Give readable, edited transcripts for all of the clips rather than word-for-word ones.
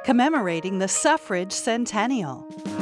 commemorating the suffrage centennial.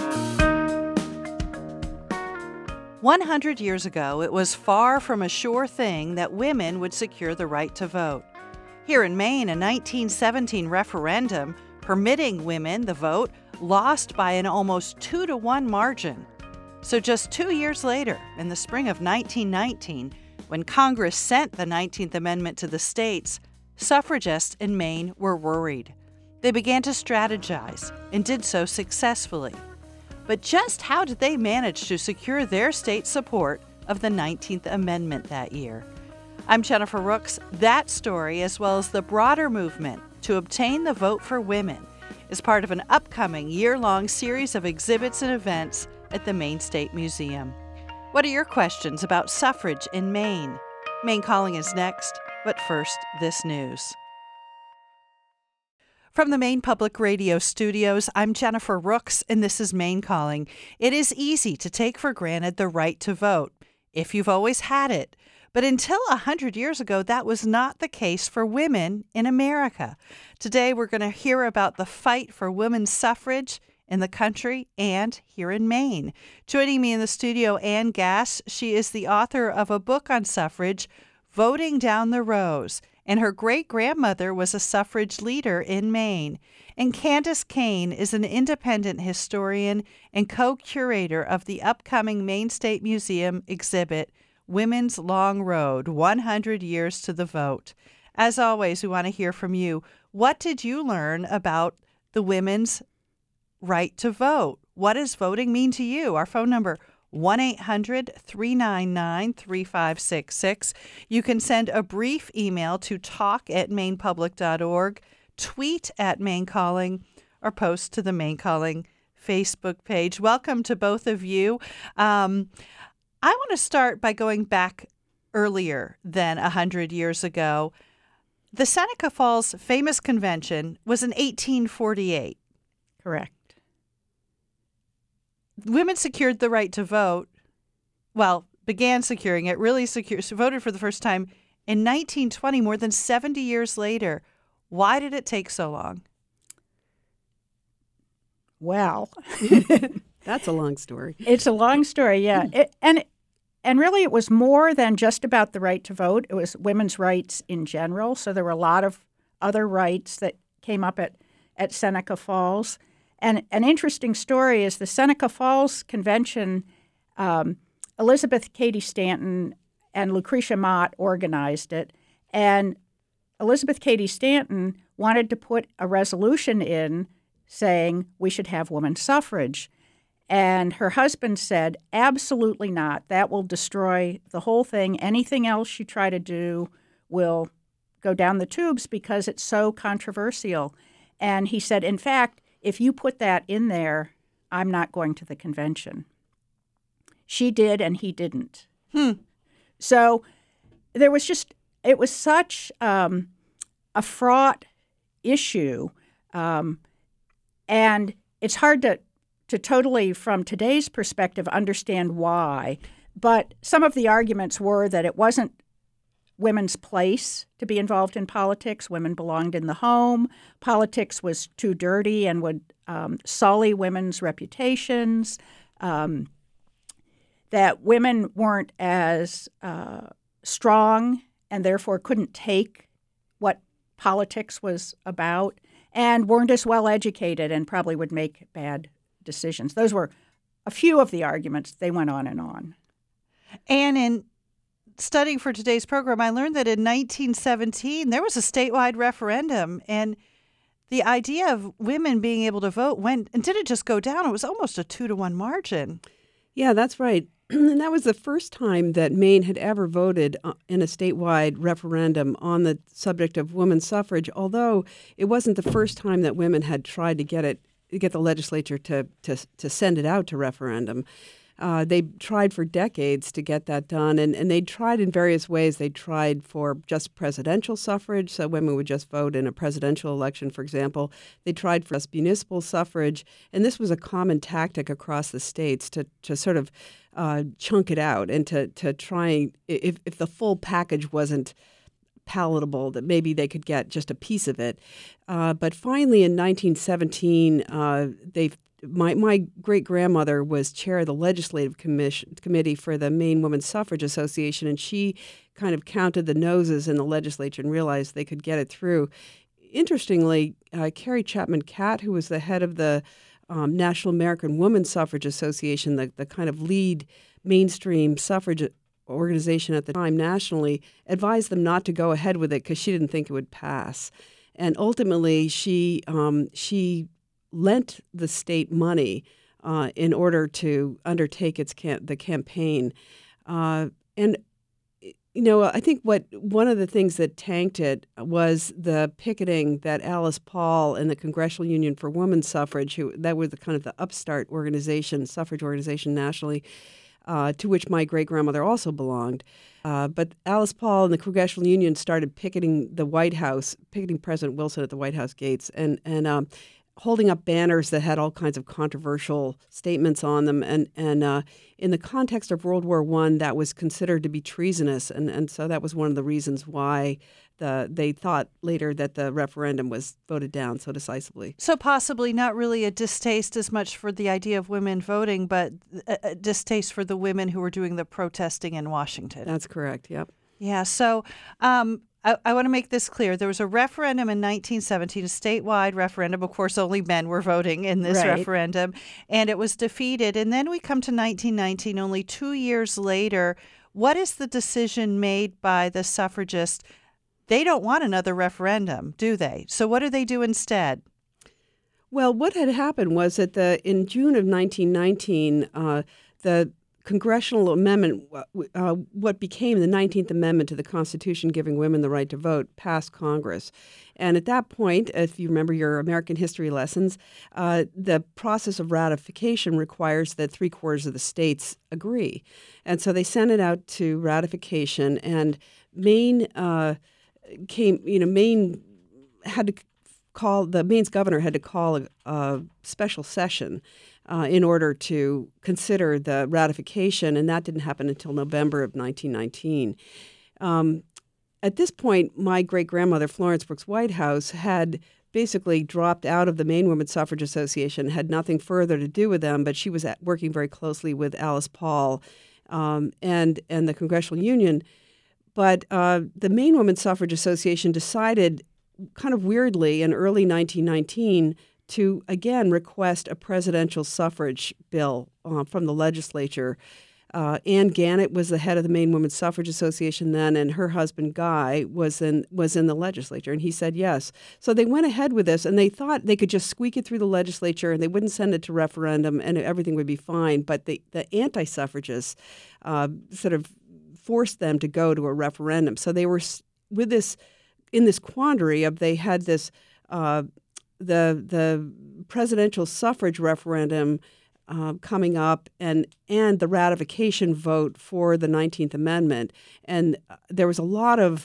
100 years ago, it was far from a sure thing that women would secure the right to vote. Here in Maine, a 1917 referendum permitting women the vote lost by an almost 2-to-1 margin. So just 2 years later, in the spring of 1919, when Congress sent the 19th Amendment to the states, suffragists in Maine were worried. They began to strategize and did so successfully. But just how did they manage to secure their state's support of the 19th Amendment that year? I'm Jennifer Rooks. That story, as well as the broader movement to obtain the vote for women, is part of an upcoming year-long series of exhibits and events at the Maine State Museum. What are your questions about suffrage in Maine? Maine Calling is next, but first, this news. From the Maine Public Radio studios, I'm Jennifer Rooks, and this is Maine Calling. It is easy to take for granted the right to vote, if you've always had it. But until 100 years ago, that was not the case for women in America. Today, we're going to hear about the fight for women's suffrage in the country and here in Maine. Joining me in the studio, Ann Gass. She is the author of a book on suffrage, Voting Down the Rows, and her great-grandmother was a suffrage leader in Maine. And Candace Kane is an independent historian and co-curator of the upcoming Maine State Museum exhibit, Women's Long Road, 100 Years to the Vote. As always, we want to hear from you. What did you learn about the women's right to vote? What does voting mean to you? Our phone number, 1-800-399-3566. You can send a brief email to talk@mainepublic.org, tweet at Maine Calling, or post to the Maine Calling Facebook page. Welcome to both of you. I want to start by going back earlier than 100 years ago. The Seneca Falls Famous Convention was in 1848. Correct. Women secured the right to vote, began securing it, voted for the first time in 1920, more than 70 years later. Why did it take so long? Well, that's a long story. It's a long story, yeah. And really it was more than just about the right to vote. It was women's rights in general. So there were a lot of other rights that came up at Seneca Falls. And an interesting story is the Seneca Falls Convention, Elizabeth Cady Stanton and Lucretia Mott organized it. And Elizabeth Cady Stanton wanted to put a resolution in saying we should have women's suffrage. And her husband said, absolutely not. That will destroy the whole thing. Anything else you try to do will go down the tubes because it's so controversial. And he said, in fact, if you put that in there, I'm not going to the convention. She did, and he didn't. So it was such a fraught issue. And it's hard to totally, from today's perspective, understand why. But some of the arguments were that it wasn't women's place to be involved in politics. Women belonged in the home. Politics was too dirty and would sully women's reputations. That women weren't as strong and therefore couldn't take what politics was about and weren't as well educated and probably would make bad decisions. Those were a few of the arguments. They went on and on. And in studying for today's program, I learned that in 1917, there was a statewide referendum, and the idea of women being able to vote went, and didn't just go down, it was almost a 2-to-1 margin. Yeah, that's right. And that was the first time that Maine had ever voted in a statewide referendum on the subject of women's suffrage, although it wasn't the first time that women had tried to get the legislature to send it out to referendum. They tried for decades to get that done, and they tried in various ways. They tried for just presidential suffrage, so women would just vote in a presidential election, for example. They tried for just municipal suffrage, and this was a common tactic across the states to sort of chunk it out and to try, if the full package wasn't palatable, that maybe they could get just a piece of it. But finally, in 1917, my great-grandmother was chair of the legislative committee for the Maine Women's Suffrage Association, and she kind of counted the noses in the legislature and realized they could get it through. Interestingly, Carrie Chapman Catt, who was the head of the National American Women's Suffrage Association, the kind of lead mainstream suffrage organization at the time nationally, advised them not to go ahead with it because she didn't think it would pass. And ultimately, she lent the state money in order to undertake the campaign. And I think one of the things that tanked it was the picketing that Alice Paul and the Congressional Union for Women's Suffrage, that was the kind of the upstart organization, suffrage organization nationally, to which my great-grandmother also belonged. But Alice Paul and the Congressional Union started picketing the White House, picketing President Wilson at the White House gates, and holding up banners that had all kinds of controversial statements on them. And in the context of World War I, that was considered to be treasonous. And so that was one of the reasons why they thought later that the referendum was voted down so decisively. So possibly not really a distaste as much for the idea of women voting, but a distaste for the women who were doing the protesting in Washington. That's correct, yep. Yeah, so I want to make this clear. There was a referendum in 1917, a statewide referendum. Of course, only men were voting in this referendum, and it was defeated. And then we come to 1919, only 2 years later. What is the decision made by the suffragists? They don't want another referendum, do they? So what do they do instead? Well, what had happened was that in June of 1919, the congressional amendment, what became the 19th Amendment to the Constitution giving women the right to vote, passed Congress. And at that point, if you remember your American history lessons, the process of ratification requires that 3/4 of the states agree. And so they sent it out to ratification, and Maine's governor had to call a special session in order to consider the ratification, and that didn't happen until November of 1919. At this point, my great-grandmother, Florence Brooks Whitehouse, had basically dropped out of the Maine Women's Suffrage Association, had nothing further to do with them, but she was working very closely with Alice Paul and the Congressional Union. But the Maine Women's Suffrage Association decided, kind of weirdly, in early 1919, to again request a presidential suffrage bill from the legislature. Ann Gannett was the head of the Maine Women's Suffrage Association then, and her husband Guy was in the legislature, and he said yes. So they went ahead with this, and they thought they could just squeak it through the legislature, and they wouldn't send it to referendum, and everything would be fine. But the anti-suffragists sort of forced them to go to a referendum. So they were in this quandary of they had this the presidential suffrage referendum coming up and the ratification vote for the 19th Amendment. And there was a lot of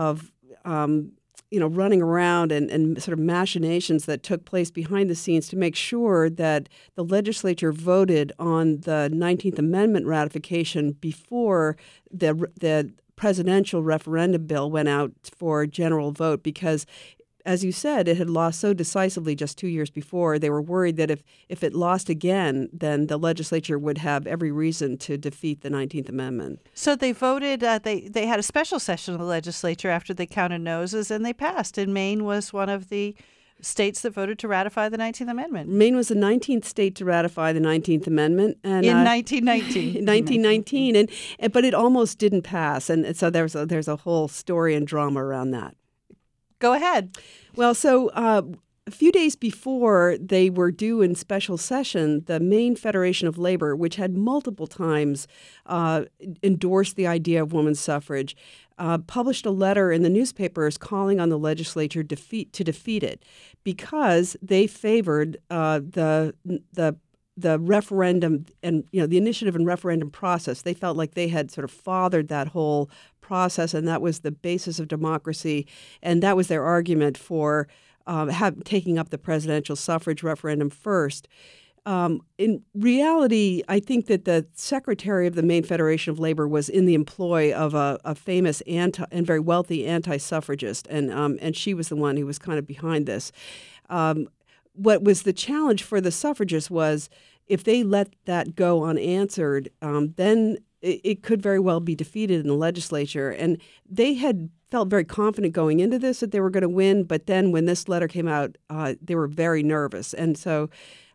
running around and sort of machinations that took place behind the scenes to make sure that the legislature voted on the 19th Amendment ratification before the presidential referendum bill went out for general vote, because as you said, it had lost so decisively just 2 years before. They were worried that if it lost again, then the legislature would have every reason to defeat the 19th Amendment. So they voted, they had a special session of the legislature after they counted noses, and they passed. And Maine was one of the states that voted to ratify the 19th Amendment. Maine was the 19th state to ratify the 19th Amendment. And, in 1919. In 1919, but it almost didn't pass. And so there's a whole story and drama around that. Go ahead. Well, so a few days before they were due in special session, the Maine Federation of Labor, which had multiple times endorsed the idea of women's suffrage, published a letter in the newspapers calling on the legislature to defeat it, because they favored the referendum and the initiative and referendum process. They felt like they had sort of fathered that whole process, and that was the basis of democracy, and that was their argument for taking up the presidential suffrage referendum first. in reality, I think that the secretary of the Maine Federation of Labor was in the employ of a famous and very wealthy anti-suffragist, and she was the one who was kind of behind this. What was the challenge for the suffragists was if they let that go unanswered, then it could very well be defeated in the legislature. And they had felt very confident going into this that they were going to win, but then when this letter came out, they were very nervous. And so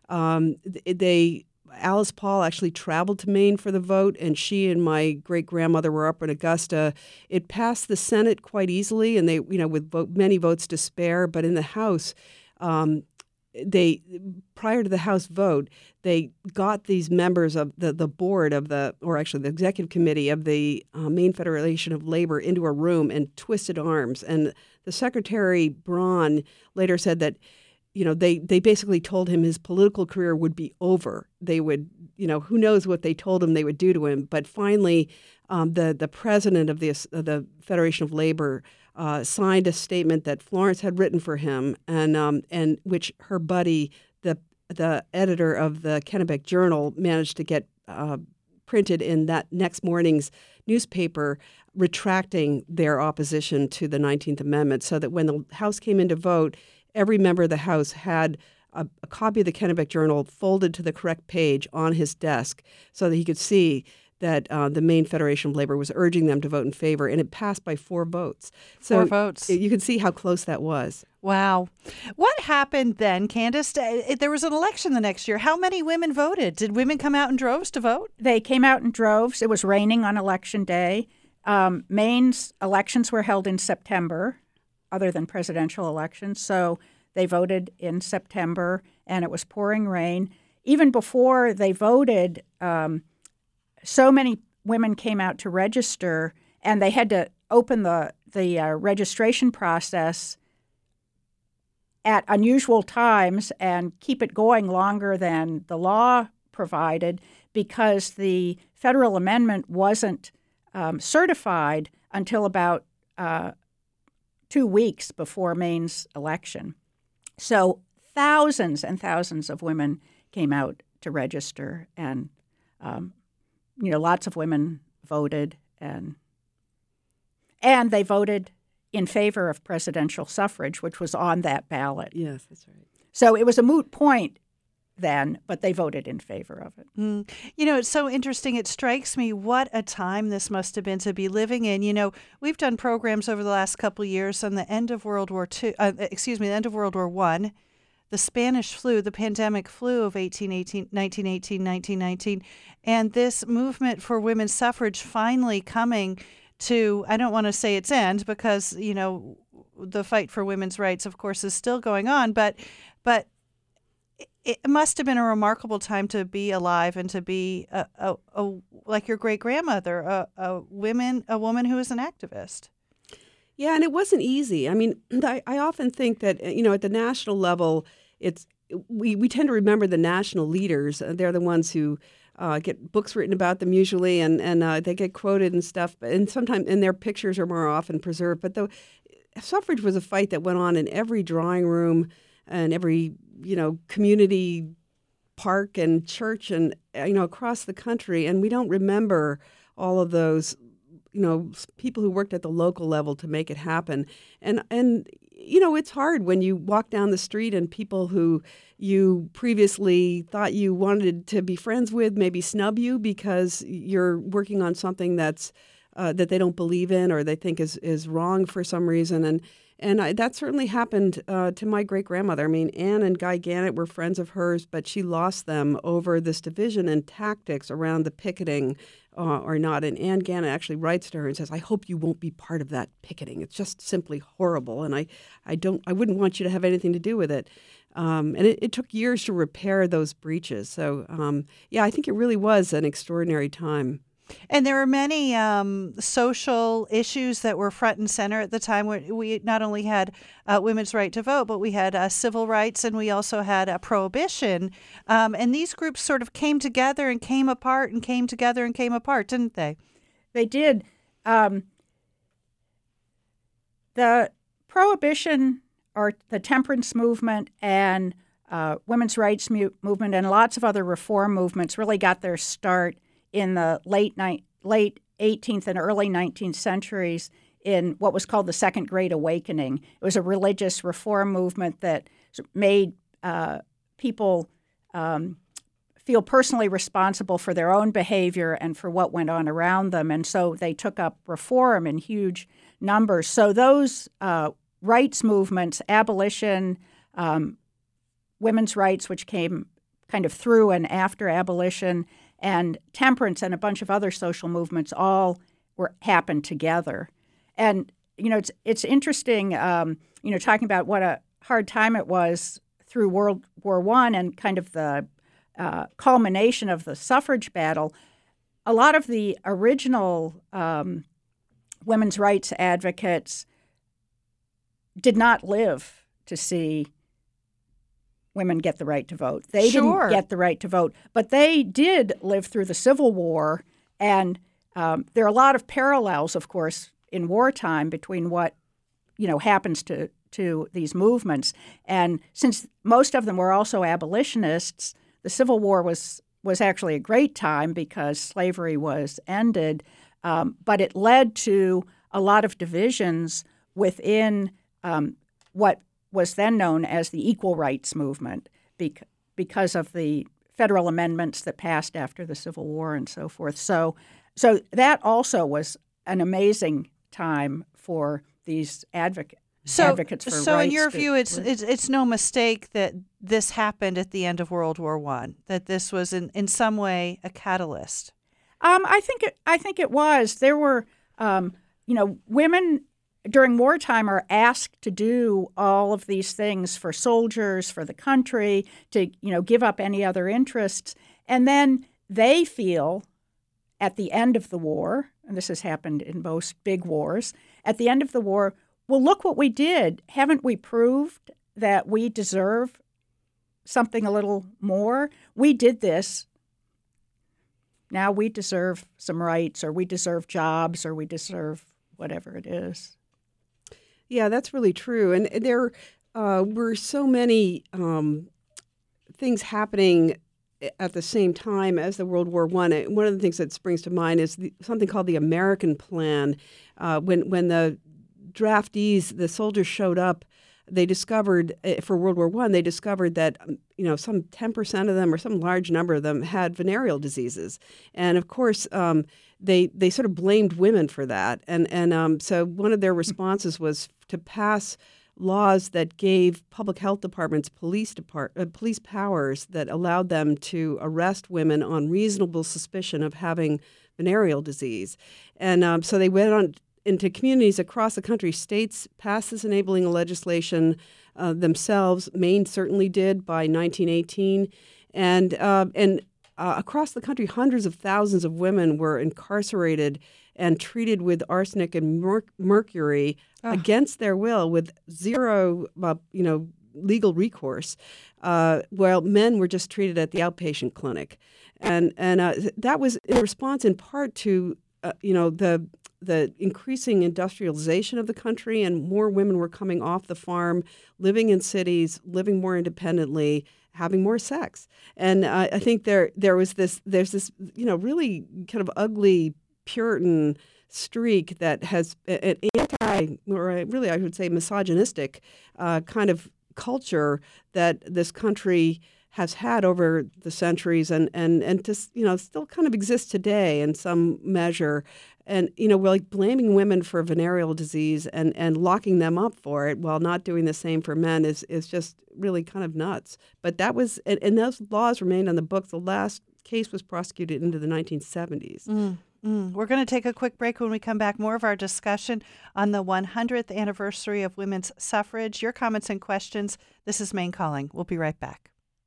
Alice Paul actually traveled to Maine for the vote, and she and my great-grandmother were up in Augusta. It passed the Senate quite easily, and they, with many votes to spare, but in the House, prior to the House vote, they got these members of the board of the executive committee of the Maine Federation of Labor into a room and twisted arms. And the Secretary Braun later said that, they basically told him his political career would be over. They would, who knows what they told him they would do to him. But finally, the president of the Federation of Labor signed a statement that Florence had written for him, and which her buddy, the editor of the Kennebec Journal, managed to get printed in that next morning's newspaper, retracting their opposition to the 19th Amendment, so that when the House came in to vote, every member of the House had a copy of the Kennebec Journal folded to the correct page on his desk so that he could see that the Maine Federation of Labor was urging them to vote in favor, and it passed by 4 votes. So 4 votes. You can see how close that was. Wow. What happened then, Candace? There was an election the next year. How many women voted? Did women come out in droves to vote? They came out in droves. It was raining on Election Day. Maine's elections were held in September, other than presidential elections. So they voted in September, and it was pouring rain. Even before they voted, so many women came out to register, and they had to open the registration process at unusual times and keep it going longer than the law provided because the federal amendment wasn't certified until about 2 weeks before Maine's election. So thousands and thousands of women came out to register, and lots of women voted, and they voted in favor of presidential suffrage, which was on that ballot. Yes, that's right. So it was a moot point then, but they voted in favor of it. It's so interesting. It strikes me what a time this must have been to be living in. We've done programs over the last couple of years on the end of World War II, the end of World War I, the Spanish flu, the pandemic flu of 1919, and this movement for women's suffrage finally coming to, I don't want to say its end because, the fight for women's rights, of course, is still going on, but it must have been a remarkable time to be alive and to be like your great grandmother, a woman who is an activist. Yeah, and it wasn't easy. I mean, I often think that at the national level, we tend to remember the national leaders. They're the ones who get books written about them usually, and they get quoted and stuff. And sometimes, and their pictures are more often preserved. But the suffrage was a fight that went on in every drawing room and every community park and church and across the country, and we don't remember all of those people who worked at the local level to make it happen. And it's hard when you walk down the street and people who you previously thought you wanted to be friends with maybe snub you because you're working on something that's that they don't believe in or they think is wrong for some reason. And that certainly happened to my great-grandmother. I mean, Anne and Guy Gannett were friends of hers, but she lost them over this division in tactics around the picketing or not. And Anne Gannett actually writes to her and says, "I hope you won't be part of that picketing. It's just simply horrible, and I wouldn't want you to have anything to do with it." And it took years to repair those breaches. So, I think it really was an extraordinary time. And there were many social issues that were front and center at the time. We not only had women's right to vote, but we had civil rights, and we also had prohibition. And these groups sort of came together and came apart and came together and came apart, didn't they? They did. The prohibition or the temperance movement and women's rights movement and lots of other reform movements really got their start in the late 18th and early 19th centuries in what was called the Second Great Awakening. It was a religious reform movement that made people feel personally responsible for their own behavior and for what went on around them. And so they took up reform in huge numbers. So those rights movements, abolition, women's rights, which came kind of through and after abolition, and temperance and a bunch of other social movements all happened together. And, it's interesting, talking about what a hard time it was through World War I and kind of the culmination of the suffrage battle. A lot of the original women's rights advocates did not live to see women get the right to vote. They didn't get the right to vote, but they did live through the Civil War, and there are a lot of parallels, of course, in wartime between what happens to these movements. And since most of them were also abolitionists, the Civil War was actually a great time because slavery was ended, but it led to a lot of divisions within what was then known as the Equal Rights Movement because of the federal amendments that passed after the Civil War and so forth. So that also was an amazing time for these advocates for rights. So in your view, it's no mistake that this happened at the end of World War I, that this was in some way a catalyst. I think it was. There were, women during wartime are asked to do all of these things for soldiers, for the country, to give up any other interests, and then they feel at the end of the war, and this has happened in most big wars, at the end of the war, well, look what we did. Haven't we proved that we deserve something a little more? We did this. Now we deserve some rights, or we deserve jobs, or we deserve whatever it is. Yeah, that's really true. And there were so many things happening at the same time as the World War I. One of the things that springs to mind is something called the American Plan. When the draftees, the soldiers showed up, they discovered, for World War I, they discovered that, some 10% of them or some large number of them had venereal diseases. And of course, they sort of blamed women for that. And so one of their responses was to pass laws that gave public health departments police powers that allowed them to arrest women on reasonable suspicion of having venereal disease. And so they went on into communities across the country. States passed this enabling legislation themselves. Maine certainly did by 1918. And across the country, hundreds of thousands of women were incarcerated and treated with arsenic and mercury against their will, with zero, legal recourse, while men were just treated at the outpatient clinic, and that was in response, in part, to the increasing industrialization of the country, and more women were coming off the farm, living in cities, living more independently, having more sex. And I think there's this really kind of ugly Puritan streak that has an I would say misogynistic kind of culture that this country has had over the centuries and just, still kind of exists today in some measure. And, we're like blaming women for venereal disease and locking them up for it while not doing the same for men is just really kind of nuts. But that was, and those laws remained on the books. The last case was prosecuted into the 1970s. We're going to take a quick break. When we come back, more of our discussion on the 100th anniversary of women's suffrage. Your comments and questions. This is Maine Calling. We'll be right back.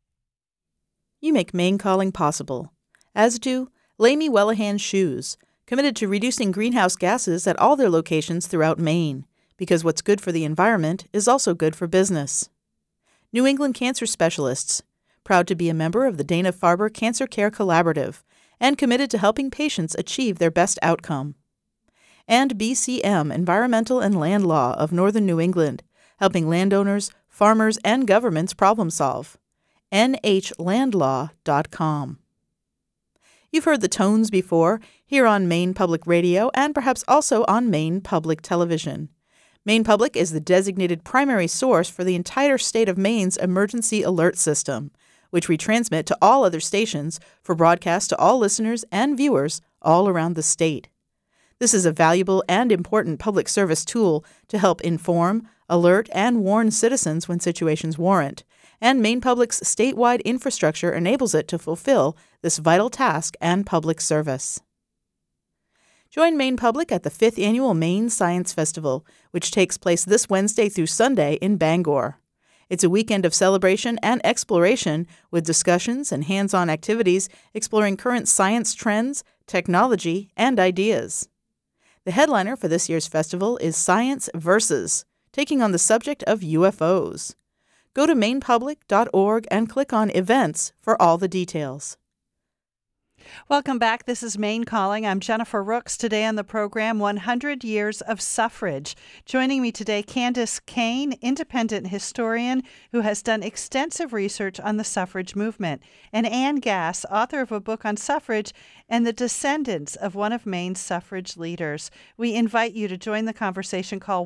You make Maine Calling possible, as do Lamy Wellahan Shoes, committed to reducing greenhouse gases at all their locations throughout Maine, because what's good for the environment is also good for business. New England Cancer Specialists, proud to be a member of the Dana-Farber Cancer Care Collaborative, and committed to helping patients achieve their best outcome. And BCM Environmental and Land Law of Northern New England, helping landowners, farmers, and governments problem solve. nhlandlaw.com. You've heard the tones before here on Maine Public Radio and perhaps also on Maine Public Television. Maine Public is the designated primary source for the entire state of Maine's emergency alert system, which we transmit to all other stations for broadcast to all listeners and viewers all around the state. This is a valuable and important public service tool to help inform, alert, and warn citizens when situations warrant, and Maine Public's statewide infrastructure enables it to fulfill this vital task and public service. Join Maine Public at the 5th Annual Maine Science Festival, which takes place this Wednesday through Sunday in Bangor. It's a weekend of celebration and exploration with discussions and hands-on activities exploring current science trends, technology, and ideas. The headliner for this year's festival is Science Versus, taking on the subject of UFOs. Go to mainepublic.org and click on Events for all the details. Welcome back. This is Maine Calling. I'm Jennifer Rooks. Today on the program, 100 Years of Suffrage. Joining me today, Candace Kane, independent historian who has done extensive research on the suffrage movement, and Ann Gass, author of a book on suffrage and the descendants of one of Maine's suffrage leaders. We invite you to join the conversation. Call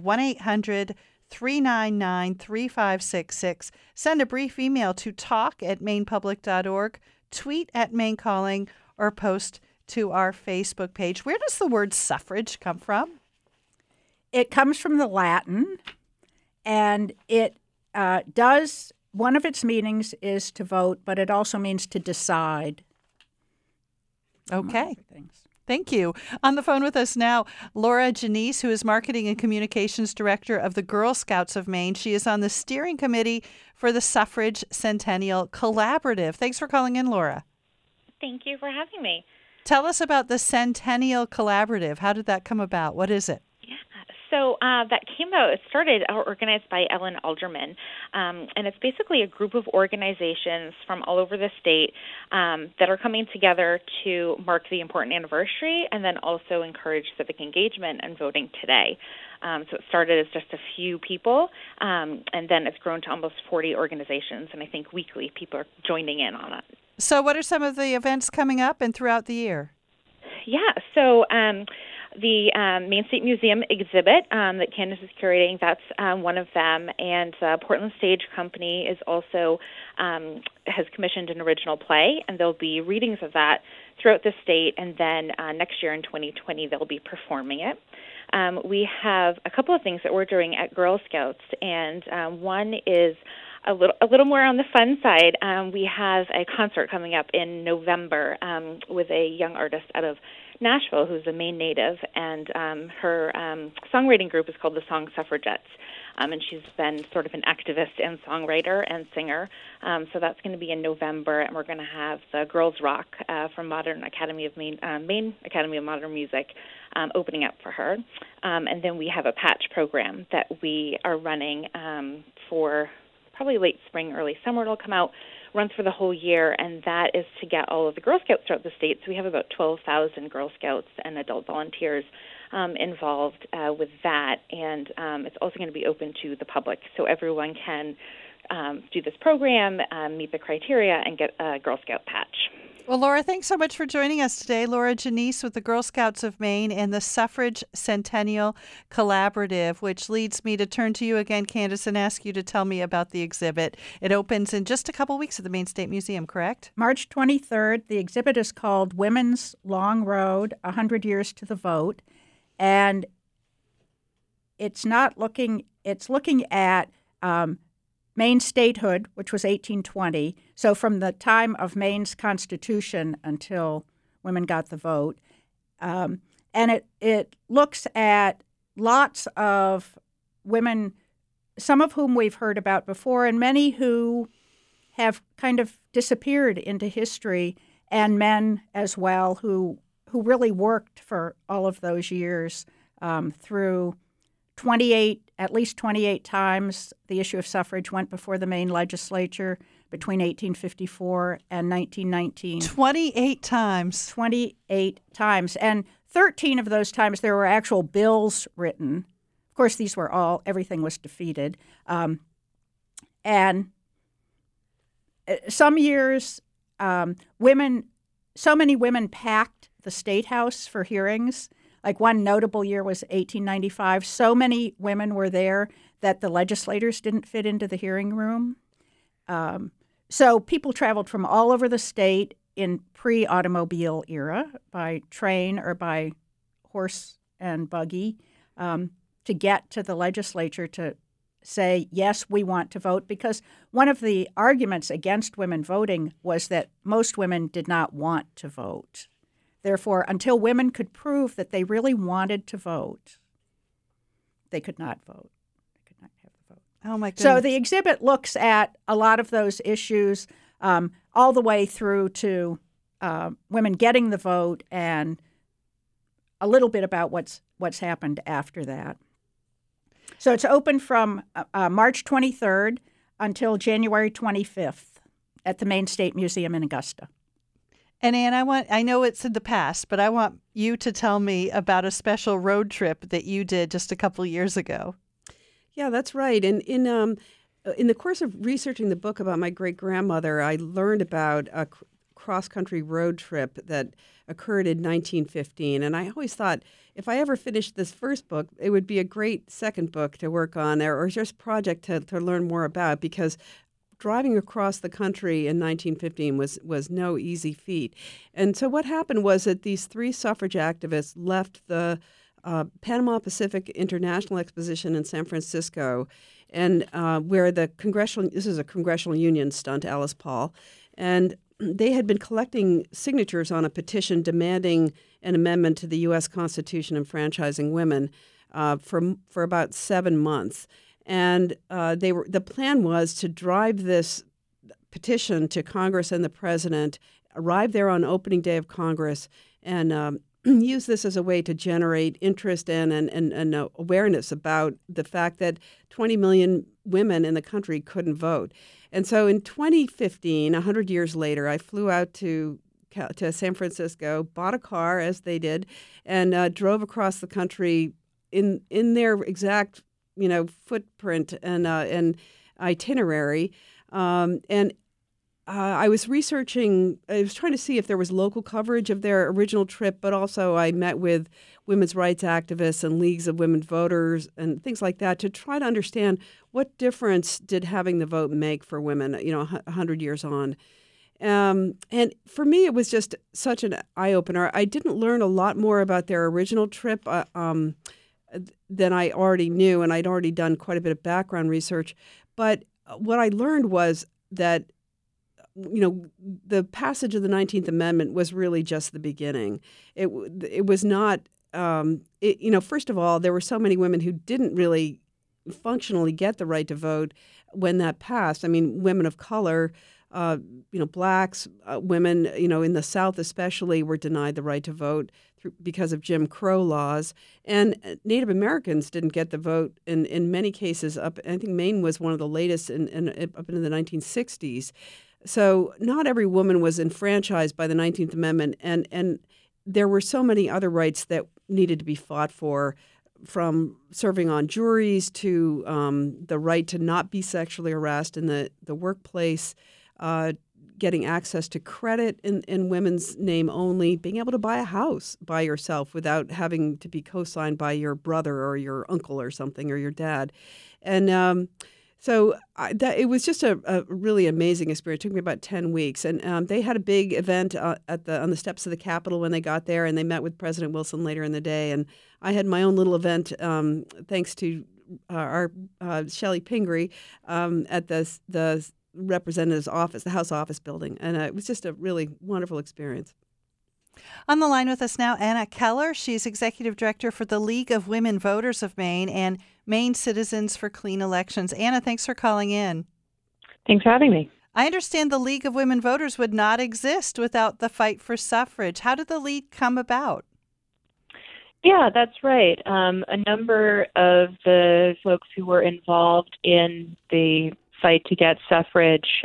1-800-399-3566. Send a brief email to talk@mainepublic.org, tweet at Maine Calling, or post to our Facebook page. Where does the word suffrage come from? It comes from the Latin, and it one of its meanings is to vote, but it also means to decide. Okay. Thank you. On the phone with us now, Laura Janice, who is Marketing and Communications Director of the Girl Scouts of Maine. She is on the steering committee for the Suffrage Centennial Collaborative. Thanks for calling in, Laura. Thank you for having me. Tell us about the Centennial Collaborative. How did that come about? What is it? Yeah, so that came out, it started organized by Ellen Alderman, and it's basically a group of organizations from all over the state that are coming together to mark the important anniversary and then also encourage civic engagement and voting today. So it started as just a few people, and then it's grown to almost 40 organizations, and I think weekly people are joining in on it. So what are some of the events coming up and throughout the year? Yeah, so the Maine State Museum exhibit that Candace is curating, that's one of them, and Portland Stage Company is also has commissioned an original play, and there'll be readings of that throughout the state, and then next year in 2020 they'll be performing it. We have a couple of things that we're doing at Girl Scouts, and one is a little more on the fun side. We have a concert coming up in November with a young artist out of Nashville who's a Maine native, and her songwriting group is called the Song Suffragettes, and she's been sort of an activist and songwriter and singer. So that's going to be in November, and we're going to have the Girls Rock from Modern Academy of Maine Academy of Modern Music opening up for her. And then we have a patch program that we are running for probably late spring, early summer. It'll come out, runs for the whole year, and that is to get all of the Girl Scouts throughout the state. So we have about 12,000 Girl Scouts and adult volunteers involved with that, and it's also going to be open to the public, so everyone can do this program, meet the criteria, and get a Girl Scout patch. Well, Laura, thanks so much for joining us today. Laura Janice with the Girl Scouts of Maine and the Suffrage Centennial Collaborative, which leads me to turn to you again, Candace, and ask you to tell me about the exhibit. It opens in just a couple weeks at the Maine State Museum, correct? March 23rd. The exhibit is called Women's Long Road, 100 Years to the Vote. And it's looking at Maine statehood, which was 1820, so from the time of Maine's Constitution until women got the vote. And it looks at lots of women, some of whom we've heard about before, and many who have kind of disappeared into history, and men as well who really worked for all of those years through at least 28 times the issue of suffrage went before the Maine legislature between 1854 and 1919. 28 times. 28 times. And 13 of those times there were actual bills written. Of course, these were everything was defeated. And some years, so many women packed the State House for hearings. Like one notable year was 1895. So many women were there that the legislators didn't fit into the hearing room. So people traveled from all over the state in pre-automobile era by train or by horse and buggy to get to the legislature to say, yes, we want to vote, because one of the arguments against women voting was that most women did not want to vote. Therefore, until women could prove that they really wanted to vote, they could not vote. They could not have the vote. Oh, my goodness. So the exhibit looks at a lot of those issues all the way through to women getting the vote and a little bit about what's happened after that. So it's open from March 23rd until January 25th at the Maine State Museum in Augusta. And Ann, I know it's in the past, but I want you to tell me about a special road trip that you did just a couple of years ago. Yeah, that's right. And in the course of researching the book about my great-grandmother, I learned about a cross-country road trip that occurred in 1915. And I always thought, if I ever finished this first book, it would be a great second book to work on or just project to learn more about, because driving across the country in 1915 was no easy feat. And so what happened was that these three suffrage activists left the Panama Pacific International Exposition in San Francisco, and where this is a Congressional Union stunt, Alice Paul, and they had been collecting signatures on a petition demanding an amendment to the U.S. Constitution enfranchising women for about 7 months. And the plan was to drive this petition to Congress and the president, arrive there on opening day of Congress, and use this as a way to generate interest and awareness about the fact that 20 million women in the country couldn't vote. And so in 2015, 100 years later, I flew out to San Francisco, bought a car, as they did, and drove across the country in their exact footprint and itinerary. I was researching, I was trying to see if there was local coverage of their original trip, but also I met with women's rights activists and leagues of women voters and things like that to try to understand what difference did having the vote make for women, 100 years on. And for me, it was just such an eye-opener. I didn't learn a lot more about their original trip than I already knew, and I'd already done quite a bit of background research. But what I learned was that the passage of the 19th Amendment was really just the beginning. It was not, first of all, there were so many women who didn't really functionally get the right to vote when that passed. I mean, women of color, blacks, women, in the South especially, were denied the right to vote because of Jim Crow laws. And Native Americans didn't get the vote in many cases. I think Maine was one of the latest up into the 1960s. So not every woman was enfranchised by the 19th Amendment, and there were so many other rights that needed to be fought for, from serving on juries to the right to not be sexually harassed in the workplace, getting access to credit in women's name only, being able to buy a house by yourself without having to be co-signed by your brother or your uncle or something, or your dad. And so it was just a really amazing experience. It took me about 10 weeks. And they had a big event on the steps of the Capitol when they got there, and they met with President Wilson later in the day. And I had my own little event, thanks to our Shelley Pingree, at the representative's office, the House office building. And it was just a really wonderful experience. On the line with us now, Anna Keller. She's Executive Director for the League of Women Voters of Maine and Maine Citizens for Clean Elections. Anna, thanks for calling in. Thanks for having me. I understand the League of Women Voters would not exist without the fight for suffrage. How did the League come about? Yeah, that's right. A number of the folks who were involved in the fight to get suffrage,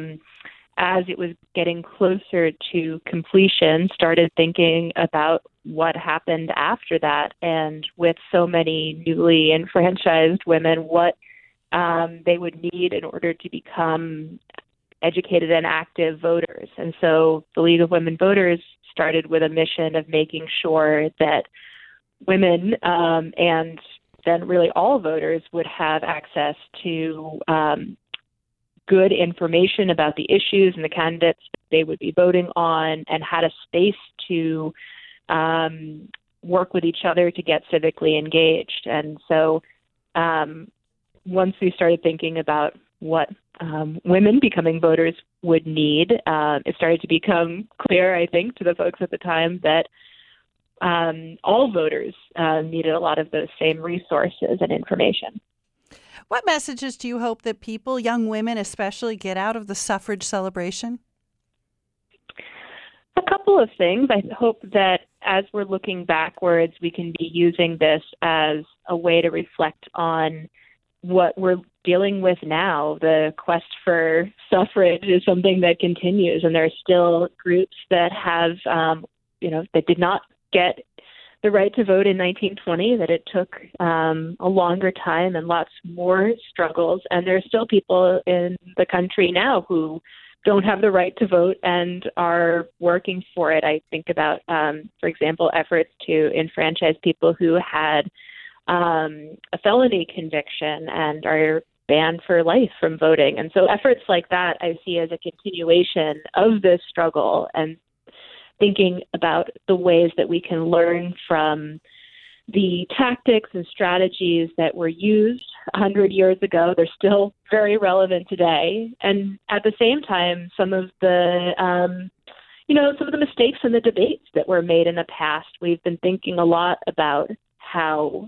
as it was getting closer to completion, started thinking about what happened after that, and with so many newly enfranchised women, what they would need in order to become educated and active voters. And so the League of Women Voters started with a mission of making sure that women and then really all voters would have access to good information about the issues and the candidates they would be voting on, and had a space to work with each other to get civically engaged. And so once we started thinking about what women becoming voters would need, it started to become clear, I think, to the folks at the time that all voters needed a lot of those same resources and information. What messages do you hope that people, young women especially, get out of the suffrage celebration? A couple of things. I hope that as we're looking backwards, we can be using this as a way to reflect on what we're dealing with now. The quest for suffrage is something that continues, and there are still groups that have, that did not get the right to vote in 1920, that it took a longer time and lots more struggles. And there are still people in the country now who don't have the right to vote and are working for it. I think about, for example, efforts to enfranchise people who had a felony conviction and are banned for life from voting. And so efforts like that I see as a continuation of this struggle, and thinking about the ways that we can learn from the tactics and strategies that were used 100 years ago. They're still very relevant today. And at the same time, some of the mistakes in the debates that were made in the past. We've been thinking a lot about how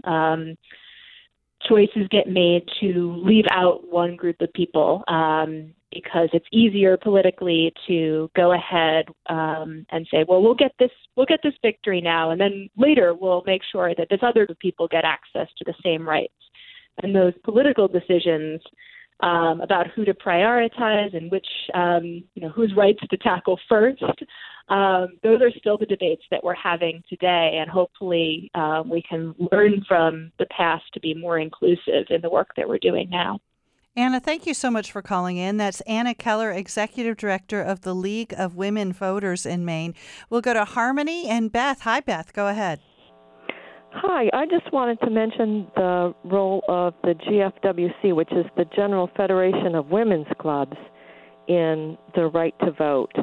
choices get made to leave out one group of people because it's easier politically to go ahead and say, well, we'll get this victory now, and then later we'll make sure that this other group of people get access to the same rights. And those political decisions about who to prioritize and which whose rights to tackle first, those are still the debates that we're having today, and hopefully we can learn from the past to be more inclusive in the work that we're doing now. Anna, thank you so much for calling in. That's Anna Keller, Executive Director of the League of Women Voters in Maine. We'll go to Harmony and Beth. Hi, Beth. Go ahead. Hi. I just wanted to mention the role of the GFWC, which is the General Federation of Women's Clubs, in the right to vote.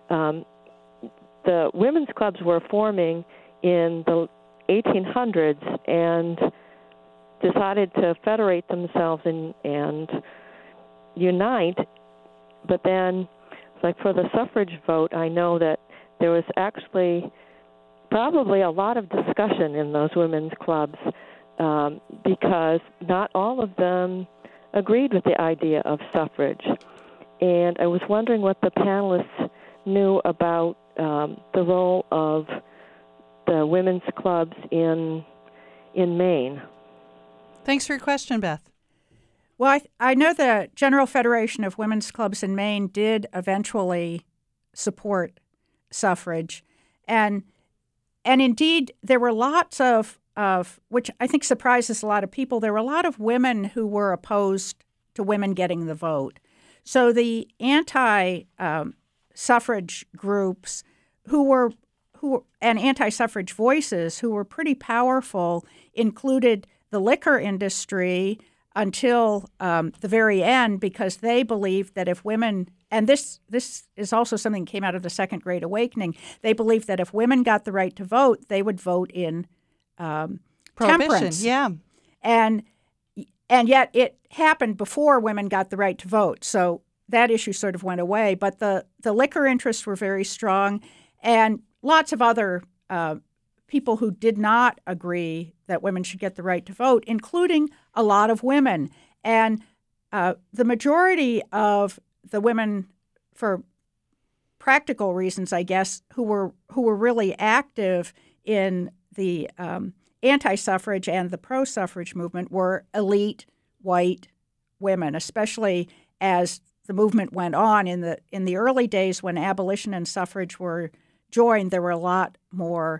The women's clubs were forming in the 1800s and decided to federate themselves and unite. But then, like for the suffrage vote, I know that there was actually probably a lot of discussion in those women's clubs because not all of them agreed with the idea of suffrage. And I was wondering what the panelists knew about the role of the women's clubs in Maine. Thanks for your question, Beth. Well, I know the General Federation of Women's Clubs in Maine did eventually support suffrage. And indeed, there were lots of, which I think surprises a lot of people, there were a lot of women who were opposed to women getting the vote. So the anti-suffrage groups who and anti-suffrage voices who were pretty powerful included the liquor industry until the very end, because they believed that if women, and this is also something that came out of the Second Great Awakening, they believed that if women got the right to vote, they would vote in temperance. Yeah. And yet it happened before women got the right to vote. So that issue sort of went away. But the liquor interests were very strong, and lots of other people who did not agree that women should get the right to vote, including a lot of women. And the majority of the women, for practical reasons, I guess, who were really active in the anti-suffrage and the pro-suffrage movement were elite white women, especially as the movement went on. In the early days when abolition and suffrage were joined, there were a lot more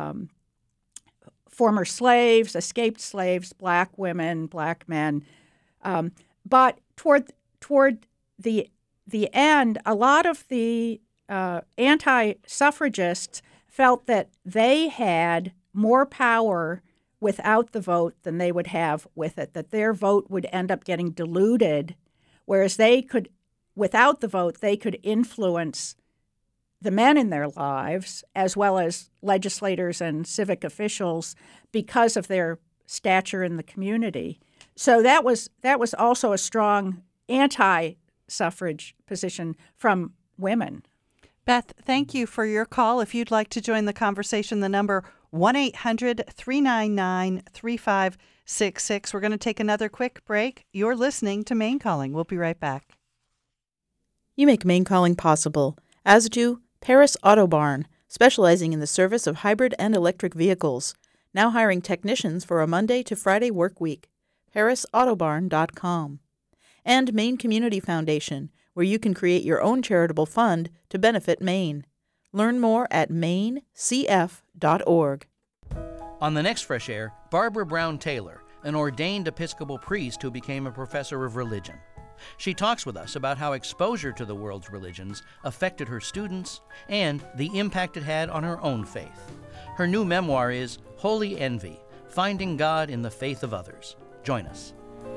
former slaves, escaped slaves, black women, black men. But toward the the end, a lot of the anti-suffragists felt that they had more power without the vote than they would have with it, that their vote would end up getting diluted, whereas they could, without the vote, they could influence the men in their lives as well as legislators and civic officials because of their stature in the community. So that was also a strong anti-suffrage position from women. Beth, thank you for your call. If you'd like to join the conversation, the number 1-800-399-3566. We're going to take another quick break. You're listening to Maine Calling. We'll be right back. You make Maine Calling possible, as do Paris Auto Barn, specializing in the service of hybrid and electric vehicles. Now hiring technicians for a Monday to Friday work week. ParisAutobarn.com. And Maine Community Foundation, where you can create your own charitable fund to benefit Maine. Learn more at mainecf.org. On the next Fresh Air, Barbara Brown Taylor, an ordained Episcopal priest who became a professor of religion. She talks with us about how exposure to the world's religions affected her students and the impact it had on her own faith. Her new memoir is Holy Envy, Finding God in the Faith of Others. Join us.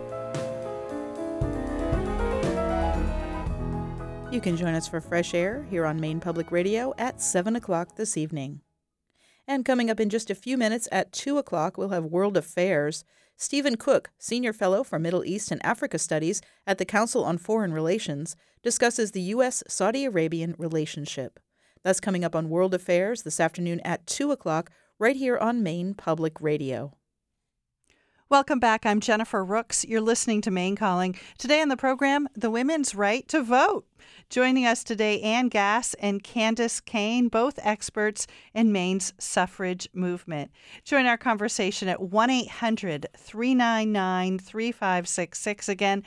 You can join us for Fresh Air here on Maine Public Radio at 7 o'clock this evening. And coming up in just a few minutes at 2 o'clock, we'll have World Affairs. Stephen Cook, Senior Fellow for Middle East and Africa Studies at the Council on Foreign Relations, discusses the U.S.-Saudi Arabian relationship. That's coming up on World Affairs this afternoon at 2 o'clock, right here on Maine Public Radio. Welcome back. I'm Jennifer Rooks. You're listening to Maine Calling. Today on the program, the women's right to vote. Joining us today, Ann Gass and Candace Kane, both experts in Maine's suffrage movement. Join our conversation at 1-800-399-3566. Again,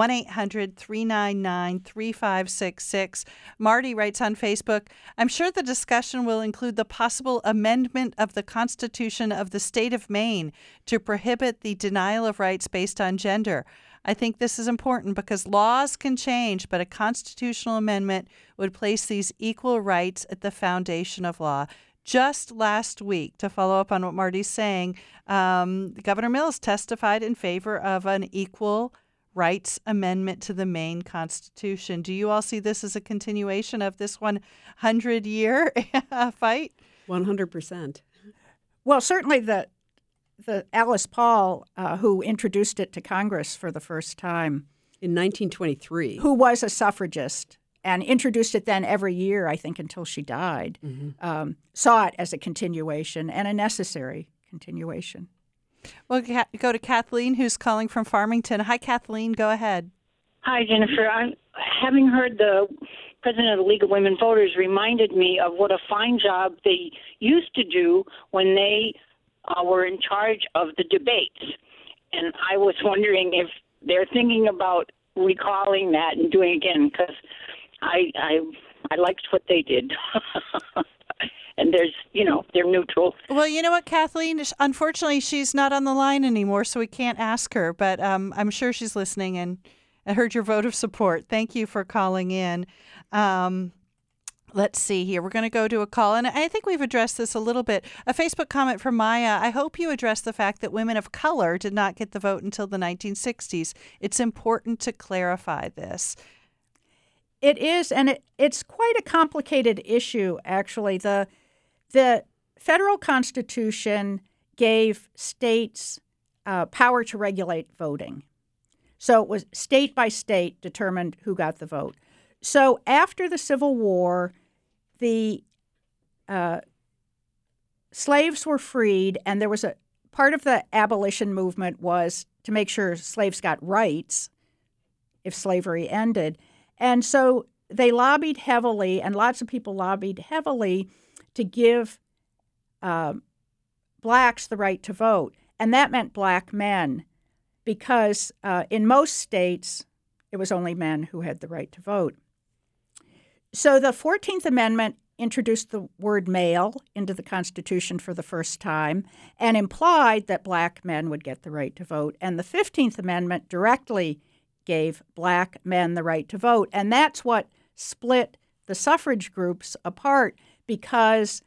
1-800-399-3566. Marty writes on Facebook, I'm sure the discussion will include the possible amendment of the Constitution of the state of Maine to prohibit the denial of rights based on gender. I think this is important because laws can change, but a constitutional amendment would place these equal rights at the foundation of law. Just last week, to follow up on what Marty's saying, Governor Mills testified in favor of an equal rights amendment to the Maine Constitution. Do you all see this as a continuation of this 100-year fight? 100%. Well, certainly the Alice Paul, who introduced it to Congress for the first time. In 1923. Who was a suffragist and introduced it then every year, I think, until she died, saw it as a continuation and a necessary continuation. We'll go to Kathleen, who's calling from Farmington. Hi, Kathleen. Go ahead. Hi, Jennifer. Having heard the president of the League of Women Voters reminded me of what a fine job they used to do when they were in charge of the debates. And I was wondering if they're thinking about recalling that and doing it again, because I liked what they did. And they're neutral. Well, you know what, Kathleen? Unfortunately, she's not on the line anymore, so we can't ask her. But I'm sure she's listening, and I heard your vote of support. Thank you for calling in. Let's see here. We're going to go to a call, and I think we've addressed this a little bit. A Facebook comment from Maya. I hope you address the fact that women of color did not get the vote until the 1960s. It's important to clarify this. It is, and it's quite a complicated issue, actually. The federal Constitution gave states power to regulate voting. So it was state by state determined who got the vote. So after the Civil War, the slaves were freed, and there was a part of the abolition movement was to make sure slaves got rights if slavery ended. And so they lobbied heavily, and lots of people lobbied heavily to give blacks the right to vote. And that meant black men, because in most states, it was only men who had the right to vote. So the 14th Amendment introduced the word male into the Constitution for the first time and implied that black men would get the right to vote. And the 15th Amendment directly gave black men the right to vote. And that's what split the suffrage groups apart, because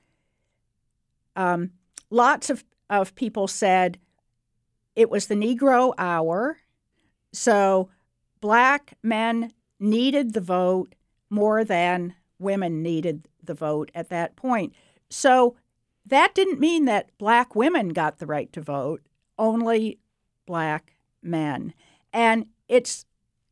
lots of people said it was the Negro hour, so black men needed the vote more than women needed the vote at that point. So that didn't mean that black women got the right to vote, only black men. And it's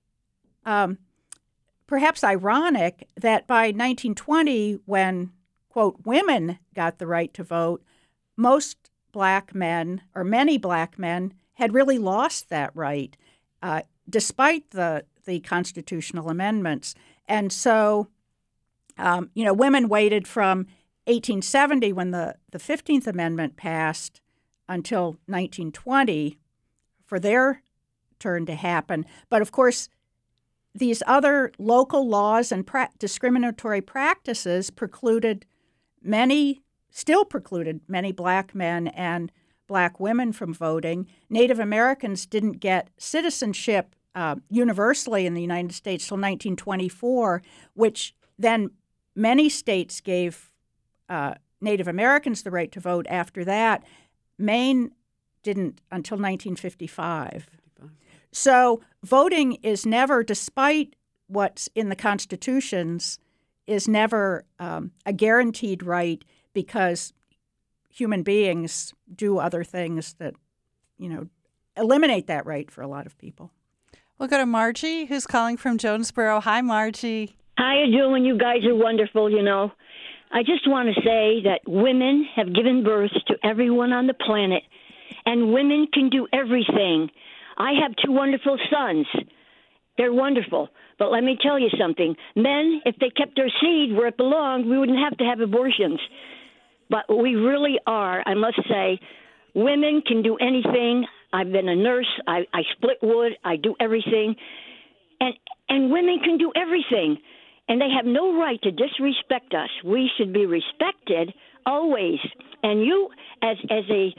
perhaps ironic that by 1920, when, quote, women got the right to vote, most black men, or many black men, had really lost that right, despite the constitutional amendments. And so, women waited from 1870, when the 15th Amendment passed, until 1920 for their turn to happen. But of course, these other local laws and discriminatory practices still precluded many black men and black women from voting. Native Americans didn't get citizenship universally in the United States till 1924, which then many states gave Native Americans the right to vote after that. Maine didn't until 1955. So voting is never, despite what's in the constitutions, is never a guaranteed right, because human beings do other things that, eliminate that right for a lot of people. We'll go to Margie, who's calling from Jonesboro. Hi, Margie. How you doing? You guys are wonderful, I just want to say that women have given birth to everyone on the planet, and women can do everything. I have 2 wonderful sons. They're wonderful. But let me tell you something. Men, if they kept their seed where it belonged, we wouldn't have to have abortions. But we really are, I must say, women can do anything. I've been a nurse. I split wood. I do everything. And women can do everything. And they have no right to disrespect us. We should be respected always. And you, as a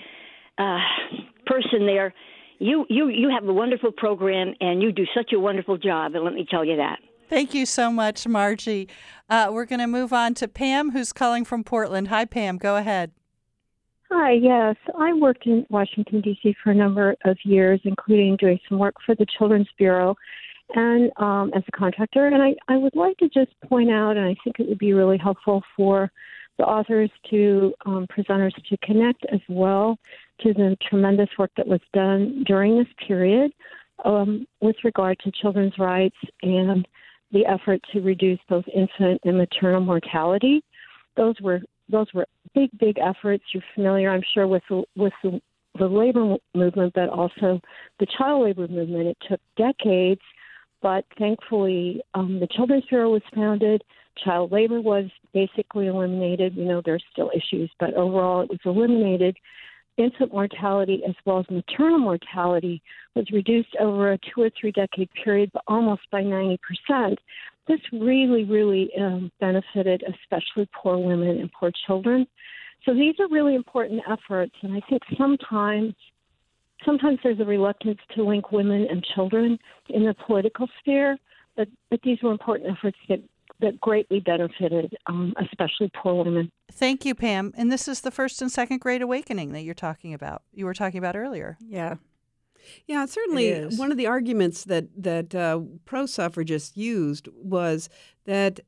person there, you have a wonderful program, and you do such a wonderful job, and let me tell you that. Thank you so much, Margie. We're going to move on to Pam, who's calling from Portland. Hi, Pam. Go ahead. Hi, yes. I worked in Washington, D.C. for a number of years, including doing some work for the Children's Bureau and as a contractor. And I would like to just point out, and I think it would be really helpful for the authors to presenters to connect as well to the tremendous work that was done during this period with regard to children's rights and the effort to reduce both infant and maternal mortality. Those were big efforts. You're familiar, I'm sure, with the labor movement, but also the child labor movement. It took decades, but thankfully the Children's Bureau was founded. Child labor was basically eliminated. There's still issues, but overall it was eliminated. Infant mortality as well as maternal mortality was reduced over a 2 or 3 decade period, but almost by 90%. This really benefited especially poor women and poor children. So these are really important efforts, and I think sometimes there's a reluctance to link women and children in the political sphere, but these were important efforts that greatly benefited, especially poor women. Thank you, Pam. And this is the first and second Great Awakening that you're talking about. You were talking about earlier. Yeah. Yeah, certainly one of the arguments that pro-suffragists used was that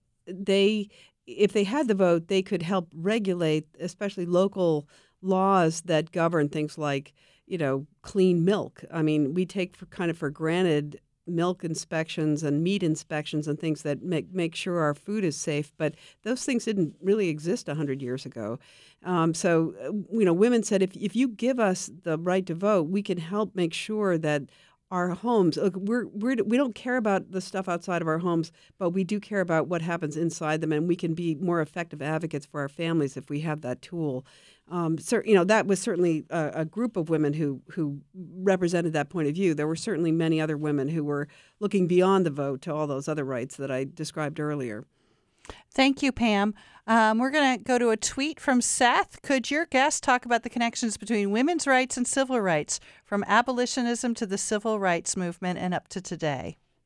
if they had the vote, they could help regulate, especially local laws that govern things like, clean milk. I mean, we take for granted milk inspections and meat inspections and things that make sure our food is safe, but those things didn't really exist 100 years ago. So women said, if you give us the right to vote, we can help make sure that our homes, look, we don't care about the stuff outside of our homes, but we do care about what happens inside them, and we can be more effective advocates for our families if we have that tool. That was certainly a group of women who represented that point of view. There were certainly many other women who were looking beyond the vote to all those other rights that I described earlier. Thank you, Pam. We're going to go to a tweet from Seth. Could your guest talk about the connections between women's rights and civil rights, from abolitionism to the civil rights movement and up to today?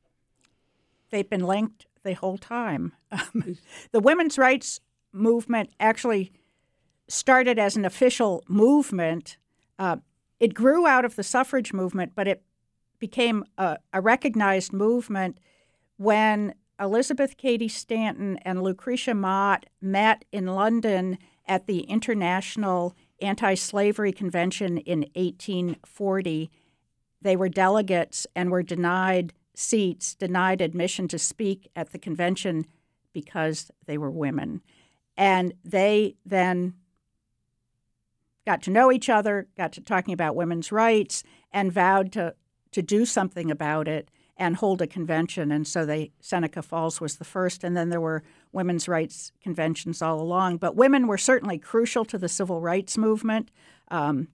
they've been linked the whole time. The women's rights movement actually started as an official movement. It grew out of the suffrage movement, but it became a recognized movement when Elizabeth Cady Stanton and Lucretia Mott met in London at the International Anti-Slavery Convention in 1840. They were delegates and were denied seats, denied admission to speak at the convention because they were women. And they then got to know each other, got to talking about women's rights, and vowed to do something about it and hold a convention. And so Seneca Falls was the first, and then there were women's rights conventions all along. But women were certainly crucial to the civil rights movement. And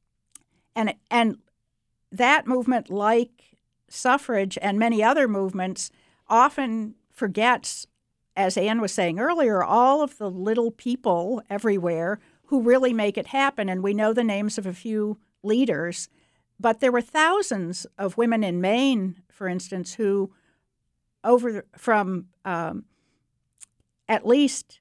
that movement, like suffrage and many other movements, often forgets, as Anne was saying earlier, all of the little people everywhere who really make it happen. And we know the names of a few leaders, but there were thousands of women in Maine, for instance, who from at least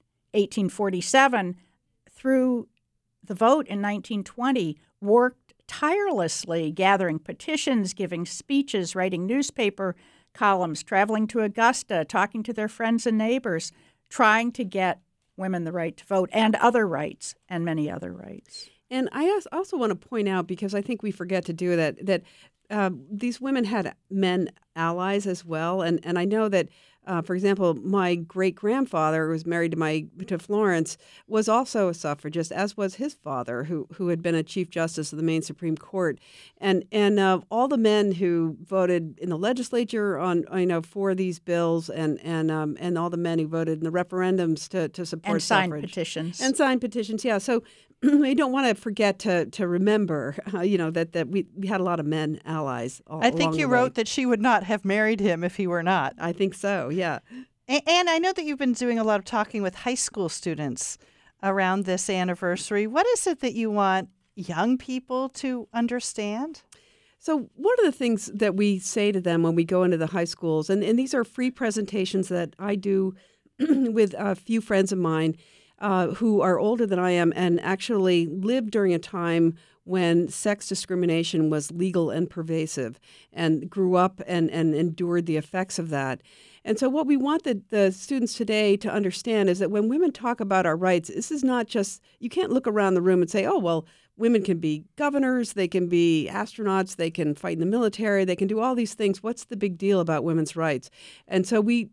1847 through the vote in 1920 worked tirelessly, gathering petitions, giving speeches, writing newspaper columns, traveling to Augusta, talking to their friends and neighbors, trying to get women the right to vote and other rights and many other rights. And I also want to point out, because I think we forget to do that these women had men allies as well. And I know that, for example, my great-grandfather, who was married to Florence, was also a suffragist, as was his father, who had been a Chief Justice of the Maine Supreme Court. And all the men who voted in the legislature for these bills, and all the men who voted in the referendums to support suffrage. And signed petitions, yeah. So we don't want to forget to remember, that we had a lot of men allies. I think you wrote that she would not have married him if he were not. I think so, yeah. And I know that you've been doing a lot of talking with high school students around this anniversary. What is it that you want young people to understand? So one of the things that we say to them when we go into the high schools, and these are free presentations that I do with a few friends of mine, who are older than I am and actually lived during a time when sex discrimination was legal and pervasive, and grew up and endured the effects of that. And so what we want the students today to understand is that when women talk about our rights, this is not just, you can't look around the room and say, oh, well, women can be governors, they can be astronauts, they can fight in the military, they can do all these things. What's the big deal about women's rights? And so we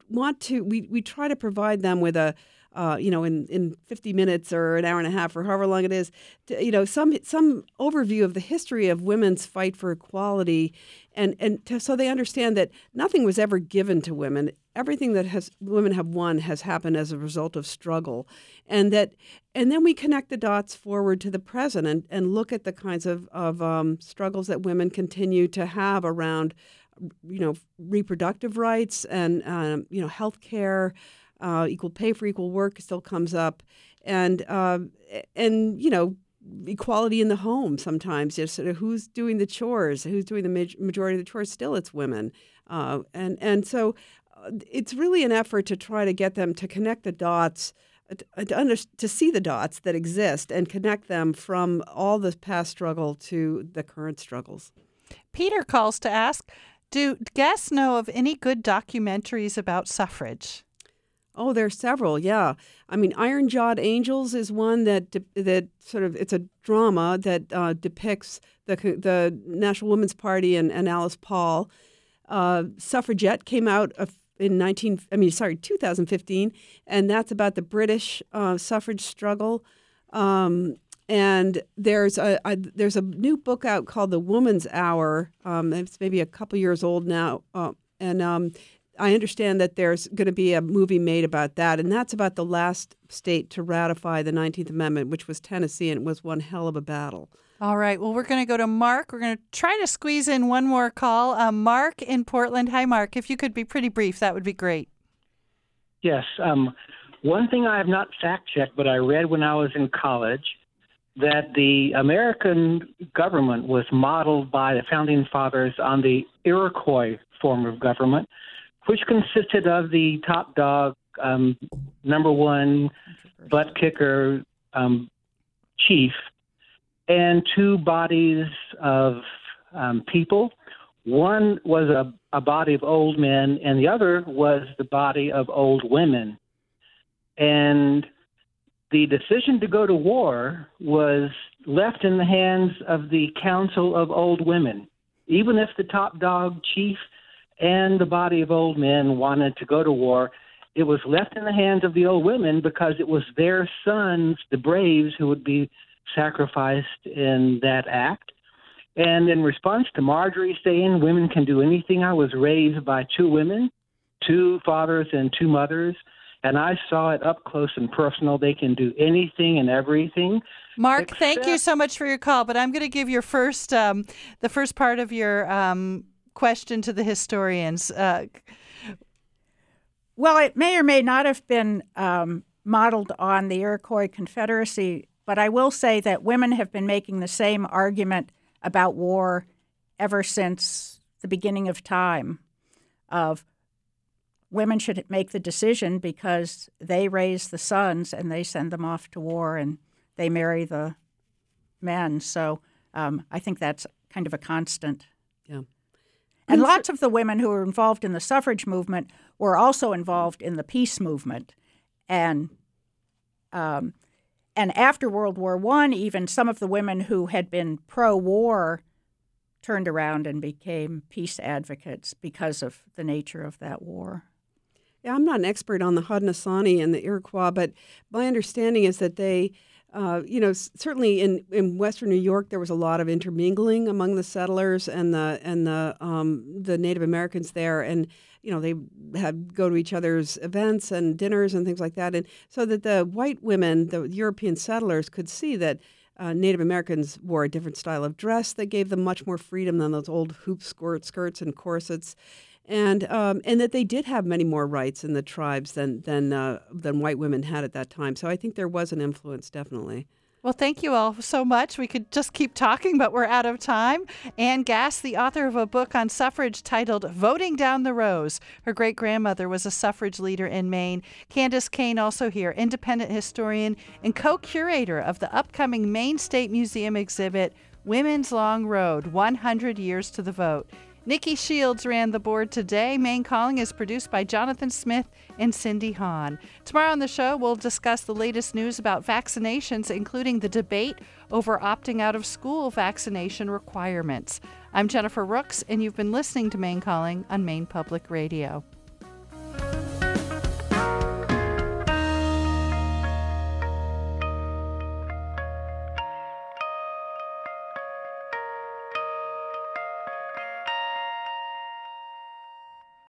try to provide them with a in 50 minutes or an hour and a half or however long it is, some overview of the history of women's fight for equality, so they understand that nothing was ever given to women. Everything that women have won has happened as a result of struggle, and then we connect the dots forward to the present and look at the kinds of struggles that women continue to have around, reproductive rights and health care. Equal pay for equal work still comes up, and equality in the home sometimes. Just sort of who's doing the chores, who's doing the majority of the chores. Still, it's women, and so it's really an effort to try to get them to connect the dots, to see the dots that exist and connect them from all the past struggle to the current struggles. Peter calls to ask, do guests know of any good documentaries about suffrage? Oh, there are several, yeah. I mean, Iron Jawed Angels is one that sort of, it's a drama that depicts the National Women's Party and Alice Paul. Suffragette came out in 2015, and that's about the British suffrage struggle. And there's a new book out called The Woman's Hour. It's maybe a couple years old now, and I understand that there's going to be a movie made about that, and that's about the last state to ratify the 19th Amendment, which was Tennessee, and it was one hell of a battle. All right. Well, we're going to go to Mark. We're going to try to squeeze in one more call. Mark in Portland. Hi, Mark. If you could be pretty brief, that would be great. Yes. One thing I have not fact-checked, but I read when I was in college, that the American government was modeled by the Founding Fathers on the Iroquois form of government, which consisted of the top dog, number one butt kicker chief, and two bodies of people. One was a body of old men, and the other was the body of old women. And the decision to go to war was left in the hands of the Council of Old Women. Even if the top dog chief and the body of old men wanted to go to war, it was left in the hands of the old women because it was their sons, the braves, who would be sacrificed in that act. And in response to Marjorie saying women can do anything, I was raised by two women, two fathers and two mothers, and I saw it up close and personal. They can do anything and everything. Mark, thank you so much for your call, but I'm going to give your the first part of your question to the historians. Well, it may or may not have been modeled on the Iroquois Confederacy, but I will say that women have been making the same argument about war ever since the beginning of time, of women should make the decision because they raise the sons and they send them off to war and they marry the men. So I think that's kind of a constant. Yeah. And lots of the women who were involved in the suffrage movement were also involved in the peace movement. And after World War I, even some of the women who had been pro-war turned around and became peace advocates because of the nature of that war. Yeah, I'm not an expert on the Haudenosaunee and the Iroquois, but my understanding is that they, certainly in Western New York, there was a lot of intermingling among the settlers and the Native Americans there, and they had go to each other's events and dinners and things like that, and so that the white women, the European settlers, could see that Native Americans wore a different style of dress that gave them much more freedom than those old hoop skirts and corsets. And that they did have many more rights in the tribes than white women had at that time. So I think there was an influence, definitely. Well, thank you all so much. We could just keep talking, but we're out of time. Anne Gass, the author of a book on suffrage titled Voting Down the Rows. Her great-grandmother was a suffrage leader in Maine. Candace Kane, also here, independent historian and co-curator of the upcoming Maine State Museum exhibit, Women's Long Road, 100 Years to the Vote. Nikki Shields ran the board today. Maine Calling is produced by Jonathan Smith and Cindy Hahn. Tomorrow on the show, we'll discuss the latest news about vaccinations, including the debate over opting out of school vaccination requirements. I'm Jennifer Rooks, and you've been listening to Maine Calling on Maine Public Radio.